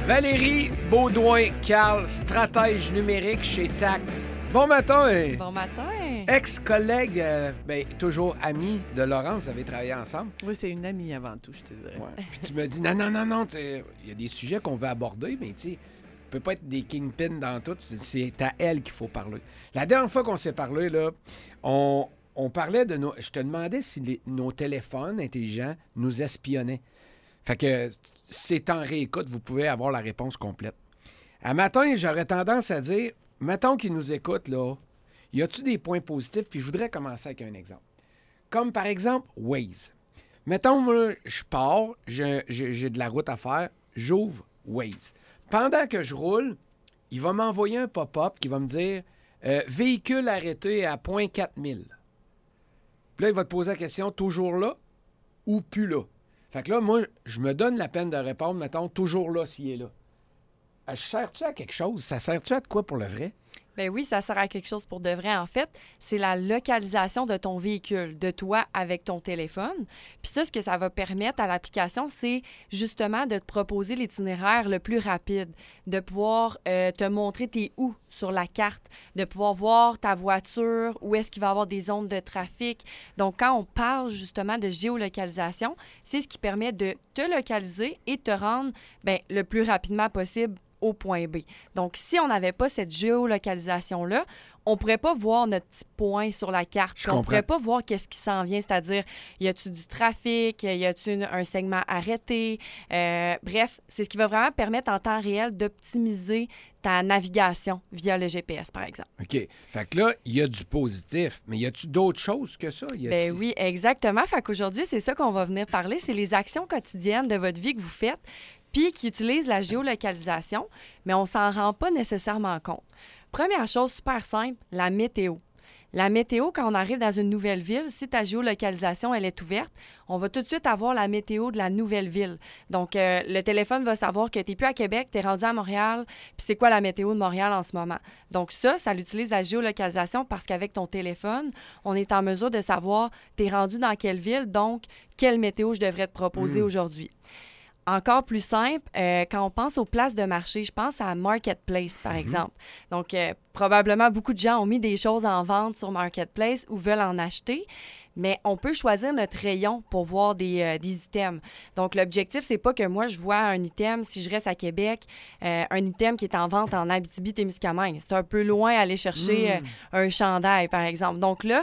Valérie Baudouin-Carl, stratège numérique chez TAC. Bon matin! Bon matin! Ex-collègue, toujours ami de Laurence, vous avez travaillé ensemble. Oui, c'est une amie avant tout, je te dirais. Ouais. Puis tu me dis, non, il y a des sujets qu'on veut aborder, mais tu sais, on peut pas être des kingpins dans tout, c'est à elle qu'il faut parler. La dernière fois qu'on s'est parlé, là, on parlait de nos... Je te demandais si nos téléphones intelligents nous espionnaient. Fait que c'est en réécoute, vous pouvez avoir la réponse complète. À matin, j'aurais tendance à dire, mettons qu'ils nous écoutent, là, y a-tu des points positifs? Puis je voudrais commencer avec un exemple. Comme par exemple, Waze. Mettons, moi, je pars, j'ai de la route à faire, j'ouvre Waze. Pendant que je roule, il va m'envoyer un pop-up qui va me dire véhicule arrêté à 0.4000. Puis là, il va te poser la question, toujours là ou plus là? Fait que là, moi, je me donne la peine de répondre, mettons, toujours là s'il est là. Sert-tu à quelque chose? Ça sert-tu à de quoi pour le vrai? Bien oui, ça sert à quelque chose pour de vrai. En fait, c'est la localisation de ton véhicule, de toi avec ton téléphone. Puis ça, ce que ça va permettre à l'application, c'est justement de te proposer l'itinéraire le plus rapide, de pouvoir te montrer t'es où sur la carte, de pouvoir voir ta voiture, où est-ce qu'il va y avoir des zones de trafic. Donc, quand on parle justement de géolocalisation, c'est ce qui permet de te localiser et te rendre le plus rapidement possible au point B. Donc, si on n'avait pas cette géolocalisation-là, on ne pourrait pas voir notre petit point sur la carte. On ne pourrait pas voir qu'est-ce qui s'en vient, c'est-à-dire, y a-t-il du trafic, y a-t-il un segment arrêté? Bref, c'est ce qui va vraiment permettre en temps réel d'optimiser ta navigation via le GPS, par exemple. OK. Fait que là, il y a du positif, mais y a-tu d'autres choses que ça? Ben oui, exactement. Fait qu'aujourd'hui, c'est ça qu'on va venir parler, c'est les actions quotidiennes de votre vie que vous faites, puis qui utilisent la géolocalisation, mais on s'en rend pas nécessairement compte. Première chose super simple, la météo. La météo, quand on arrive dans une nouvelle ville, si ta géolocalisation, elle est ouverte, on va tout de suite avoir la météo de la nouvelle ville. Donc, le téléphone va savoir que tu n'es plus à Québec, tu es rendu à Montréal, puis c'est quoi la météo de Montréal en ce moment. Donc ça utilise la géolocalisation parce qu'avec ton téléphone, on est en mesure de savoir tu es rendu dans quelle ville, donc quelle météo je devrais te proposer aujourd'hui. Encore plus simple, quand on pense aux places de marché, je pense à Marketplace, par exemple. Donc, probablement, beaucoup de gens ont mis des choses en vente sur Marketplace ou veulent en acheter, mais on peut choisir notre rayon pour voir des items. Donc, l'objectif, c'est pas que moi, je vois un item, si je reste à Québec, un item qui est en vente en Abitibi-Témiscamingue. C'est un peu loin aller chercher un chandail, par exemple. Donc là,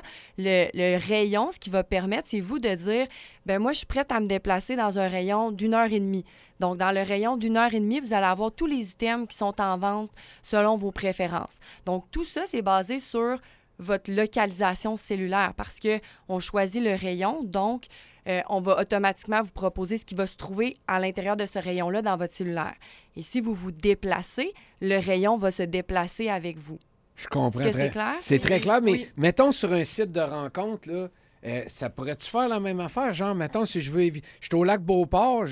le rayon, ce qui va permettre, c'est vous de dire, moi, je suis prête à me déplacer dans un rayon d'1h30. Donc, dans le rayon d'1h30, vous allez avoir tous les items qui sont en vente selon vos préférences. Donc, tout ça, c'est basé sur votre localisation cellulaire parce qu'on choisit le rayon, donc on va automatiquement vous proposer ce qui va se trouver à l'intérieur de ce rayon-là dans votre cellulaire. Et si vous vous déplacez, le rayon va se déplacer avec vous. Je comprends. Est-ce que c'est clair? C'est très clair, mais mettons sur un site de rencontre, là, ça pourrait-tu faire la même affaire? Genre, mettons, si je veux... Je suis au lac Beauport,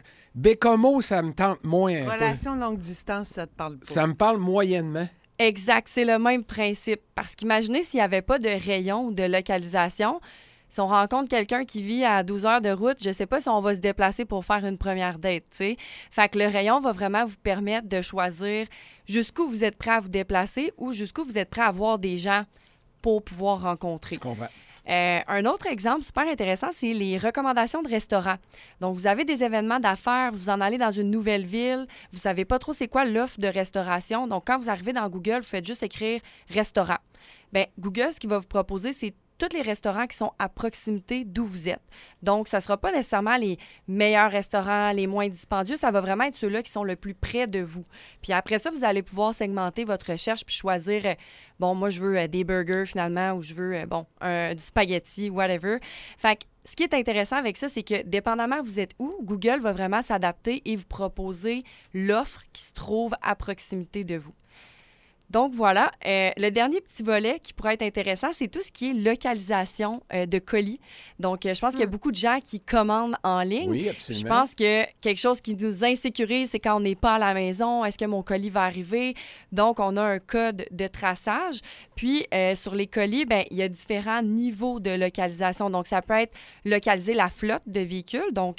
Bécomo, ça me tente moins. Relation longue distance, ça te parle pas? Ça me parle moyennement. Exact, c'est le même principe. Parce qu'imaginez s'il n'y avait pas de rayon ou de localisation, si on rencontre quelqu'un qui vit à 12 heures de route, je ne sais pas si on va se déplacer pour faire une première date, tu sais. Fait que le rayon va vraiment vous permettre de choisir jusqu'où vous êtes prêt à vous déplacer ou jusqu'où vous êtes prêt à voir des gens pour pouvoir rencontrer. Je comprends. Un autre exemple super intéressant, c'est les recommandations de restaurants. Donc, vous avez des événements d'affaires, vous en allez dans une nouvelle ville, vous ne savez pas trop c'est quoi l'offre de restauration. Donc, quand vous arrivez dans Google, vous faites juste écrire « restaurant ». Bien, Google, ce qu'il va vous proposer, c'est tous les restaurants qui sont à proximité d'où vous êtes. Donc, ça ne sera pas nécessairement les meilleurs restaurants, les moins dispendieux, ça va vraiment être ceux-là qui sont le plus près de vous. Puis après ça, vous allez pouvoir segmenter votre recherche puis choisir, moi, je veux des burgers finalement ou je veux, du spaghetti, whatever. Fait que ce qui est intéressant avec ça, c'est que dépendamment vous êtes où, Google va vraiment s'adapter et vous proposer l'offre qui se trouve à proximité de vous. Donc voilà, le dernier petit volet qui pourrait être intéressant, c'est tout ce qui est localisation de colis. Donc, je pense qu'il y a beaucoup de gens qui commandent en ligne. Oui, absolument. Je pense que quelque chose qui nous insécurise, c'est quand on n'est pas à la maison, est-ce que mon colis va arriver? Donc, on a un code de traçage. Puis, sur les colis, bien, il y a différents niveaux de localisation. Donc, ça peut être localiser la flotte de véhicules. Donc,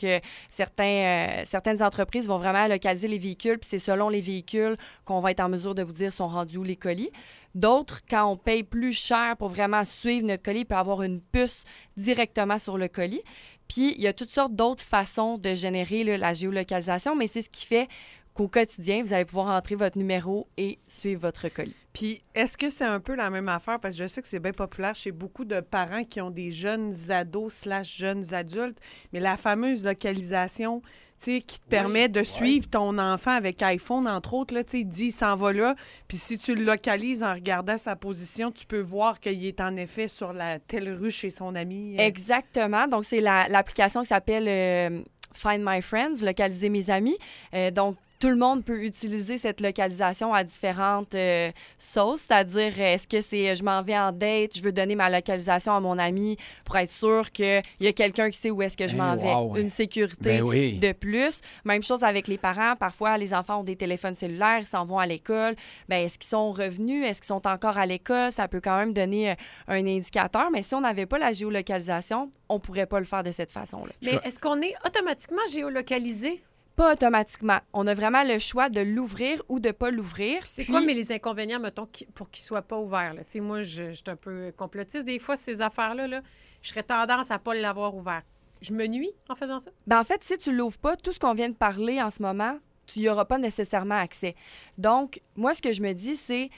certaines entreprises vont vraiment localiser les véhicules, puis c'est selon les véhicules qu'on va être en mesure de vous dire sont rendus où les colis. D'autres, quand on paye plus cher pour vraiment suivre notre colis, il peut avoir une puce directement sur le colis. Puis, il y a toutes sortes d'autres façons de générer là, la géolocalisation, mais c'est ce qui fait qu'au quotidien, vous allez pouvoir entrer votre numéro et suivre votre colis. Puis, est-ce que c'est un peu la même affaire? Parce que je sais que c'est bien populaire chez beaucoup de parents qui ont des jeunes ados / jeunes adultes, mais la fameuse localisation, tu sais, qui te permet de suivre ton enfant avec iPhone, entre autres, là, tu sais, il dit, il s'en va là, puis si tu le localises en regardant sa position, tu peux voir qu'il est en effet sur la telle rue chez son ami. Exactement. Donc, c'est l'application qui s'appelle Find My Friends, localiser mes amis. Donc, tout le monde peut utiliser cette localisation à différentes sauces, c'est-à-dire est-ce que c'est je m'en vais en date, je veux donner ma localisation à mon ami pour être sûr qu'il y a quelqu'un qui sait où est-ce que je m'en vais. Une sécurité de plus. Même chose avec les parents. Parfois, les enfants ont des téléphones cellulaires, ils s'en vont à l'école. Bien, est-ce qu'ils sont revenus? Est-ce qu'ils sont encore à l'école? Ça peut quand même donner un indicateur. Mais si on n'avait pas la géolocalisation, on ne pourrait pas le faire de cette façon-là. Mais est-ce qu'on est automatiquement géolocalisé? Pas automatiquement. On a vraiment le choix de l'ouvrir ou de ne pas l'ouvrir. C'est quoi, mais les inconvénients, mettons, pour qu'il ne soit pas ouvert? Tu sais, moi, je suis un peu complotiste. Des fois, ces affaires-là, là, je serais tendance à ne pas l'avoir ouvert. Je me nuis en faisant ça? Bien, en fait, si tu ne l'ouvres pas, tout ce qu'on vient de parler en ce moment, tu n'y auras pas nécessairement accès. Donc, moi, ce que je me dis, c'est...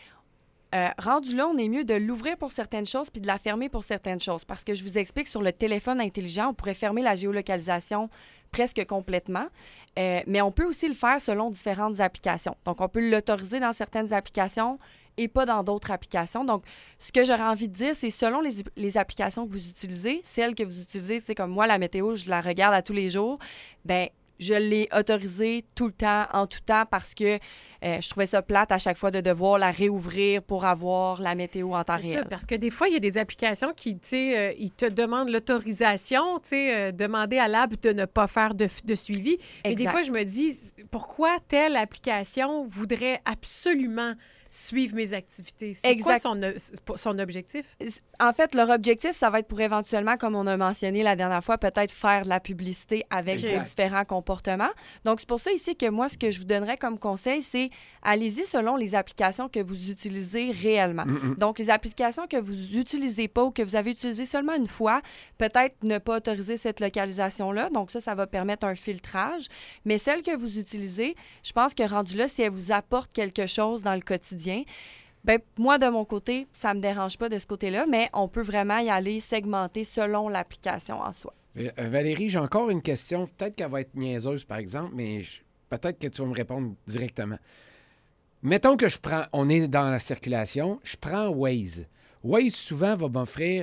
rendu là, on est mieux de l'ouvrir pour certaines choses puis de la fermer pour certaines choses. Parce que je vous explique, sur le téléphone intelligent, on pourrait fermer la géolocalisation presque complètement, mais on peut aussi le faire selon différentes applications. Donc, on peut l'autoriser dans certaines applications et pas dans d'autres applications. Donc, ce que j'aurais envie de dire, c'est selon les applications que vous utilisez, celles que vous utilisez, c'est comme moi, la météo, je la regarde à tous les jours, bien, je l'ai autorisée tout le temps, en tout temps, parce que je trouvais ça plate à chaque fois de devoir la réouvrir pour avoir la météo en temps réel. C'est ça, parce que des fois, il y a des applications qui, tu sais, ils te demandent l'autorisation, tu sais, demander à l'app de ne pas faire de suivi. Mais des fois, je me dis, pourquoi telle application voudrait absolument suivre mes activités? C'est quoi son objectif? En fait, leur objectif, ça va être pour éventuellement, comme on a mentionné la dernière fois, peut-être faire de la publicité avec vos différents comportements. Donc, c'est pour ça ici que moi, ce que je vous donnerais comme conseil, c'est allez-y selon les applications que vous utilisez réellement. Donc, les applications que vous n'utilisez pas ou que vous avez utilisées seulement une fois, peut-être ne pas autoriser cette localisation-là. Donc, ça va permettre un filtrage. Mais celles que vous utilisez, je pense que rendu là, si elles vous apportent quelque chose dans le quotidien, bien, moi, de mon côté, ça ne me dérange pas de ce côté-là, mais on peut vraiment y aller segmenter selon l'application en soi. Valérie, j'ai encore une question. Peut-être qu'elle va être niaiseuse, par exemple, mais peut-être que tu vas me répondre directement. Mettons que on est dans la circulation, je prends Waze. Waze, souvent, va m'offrir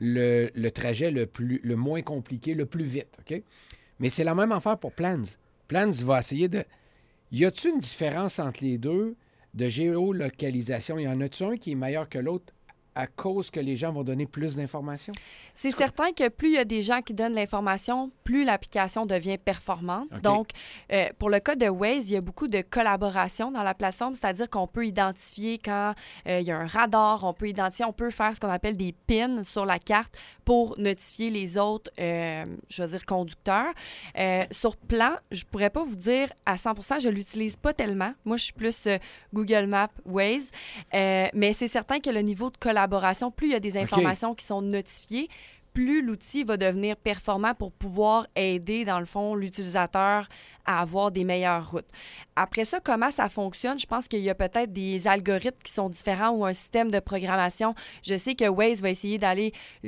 le trajet le moins compliqué, le plus vite, OK? Mais c'est la même affaire pour Plans. Plans va essayer de... Y a-t-il une différence entre les deux de géolocalisation? Y en a-t-il un qui est meilleur que l'autre à cause que les gens vont donner plus d'informations? C'est certain que plus il y a des gens qui donnent l'information, plus l'application devient performante. Okay. Donc, pour le cas de Waze, il y a beaucoup de collaboration dans la plateforme, c'est-à-dire qu'on peut identifier quand il y a un radar, on peut faire ce qu'on appelle des pins sur la carte pour notifier les autres, je veux dire, conducteurs. Sur plan, je pourrais pas vous dire à 100%, je l'utilise pas tellement. Moi, je suis plus Google Maps, Waze, mais c'est certain que le niveau de collaboration, plus il y a des informations qui sont notifiées, plus l'outil va devenir performant pour pouvoir aider, dans le fond, l'utilisateur à avoir des meilleures routes. Après ça, comment ça fonctionne? Je pense qu'il y a peut-être des algorithmes qui sont différents ou un système de programmation. Je sais que Waze va essayer d'aller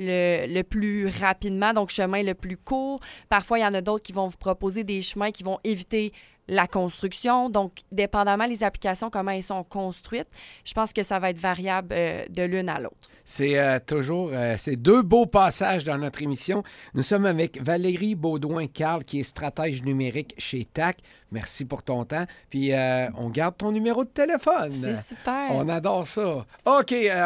le plus rapidement, donc chemin le plus court. Parfois, il y en a d'autres qui vont vous proposer des chemins qui vont éviter la construction. Donc, dépendamment des applications, comment elles sont construites, je pense que ça va être variable de l'une à l'autre. C'est toujours ces deux beaux passages dans notre émission. Nous sommes avec Valérie Baudouin-Carl, qui est stratège numérique chez TAC. Merci pour ton temps. Puis, on garde ton numéro de téléphone. C'est super. On adore ça. OK.